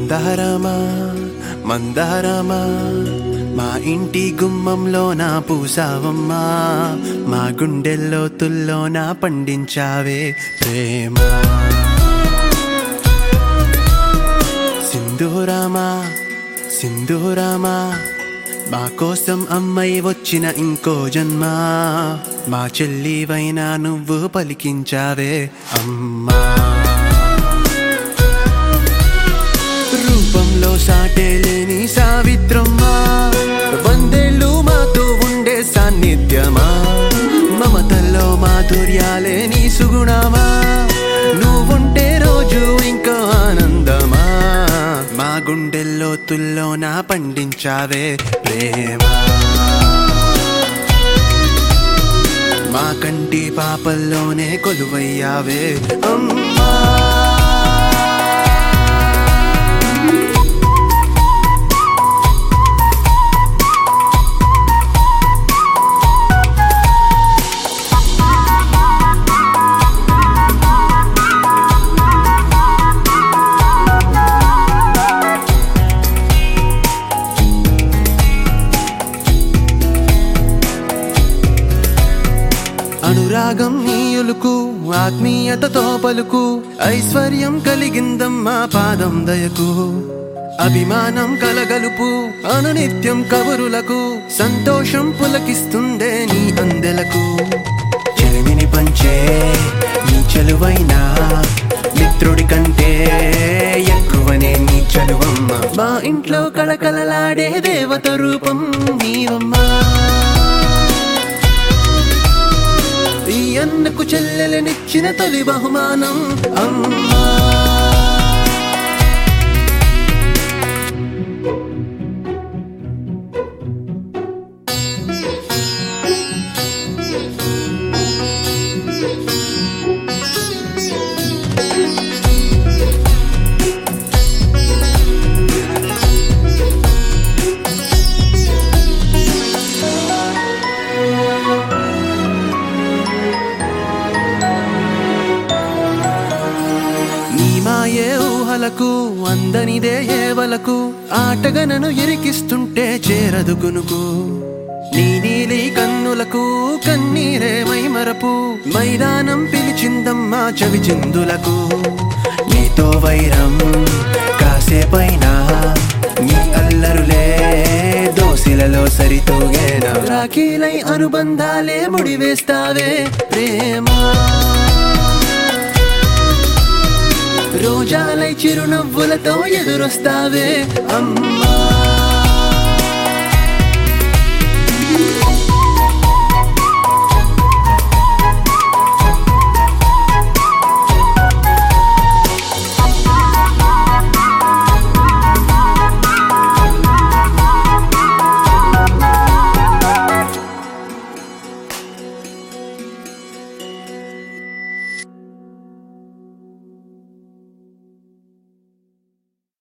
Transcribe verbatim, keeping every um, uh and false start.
మందారమా మందారమా మా ఇంటి గుమ్మంలో నా పూసావమ్మా, మా గుండెల్లో తుల్లో నా పండించావే ప్రేమ. సింధూరమా సింధూరమా మా కోసం అమ్మై వచ్చిన ఇంకో జన్మ, మా చెల్లివైనా నువ్వు పలికించావే అమ్మా. రూపంలో సాటే లేని సావిత్రమ్మా, వందేళ్ళు మాతో ఉండే సాన్నిధ్యమా, మమతల్లో మాధుర్యాలే నీ సుగుణమా, నువ్వుంటే రోజు ఇంకా ఆనందమా, మా గుండెల్లో తుల్లో నా పండించావే ప్రేమ. మా కంటి పాపల్లోనే కొలువయ్యావే అమ్మా. అనురాగం నీయులుకు ఆత్మీయతతో పలుకు, ఐశ్వర్యం కలిగిందమ్మా పాదం దయకు, అభిమానం కలగలుపు అనునిత్యం కబురులకు, సంతోషం పులకిస్తుందే నీ అందెలకు. చెలిమిని పంచే నీ చెలువైనా మిత్రుడి కంటే ఎక్కువనే నీ చలువమ్మ, మా ఇంట్లో కళకళలాడే దేవత రూపం నీవమ్మా. ఈ అన్నకు చెల్లెలనిచ్చిన తొలి బహుమానం అమ్మా. ఏ ఊహలకు అందనిదే ఏవలకు, ఆటగా నన్ను ఇరికిస్తుంటే చేరదు గునుకు, నీ నీలి కన్నులకు కన్నీరే మైమరపు, మైదానం పిలిచిందమ్మా చవి చిందులకు. నీతో వైరం కాసేపైనా నీ అల్లరులే దోసిలలో సరితూగేనా, రాఖీలై అనుబంధాలే ముడివేస్తావే ప్రేమ. రోజాలై చిరునవ్వులతో ఎదురొస్తావే అమ్మా.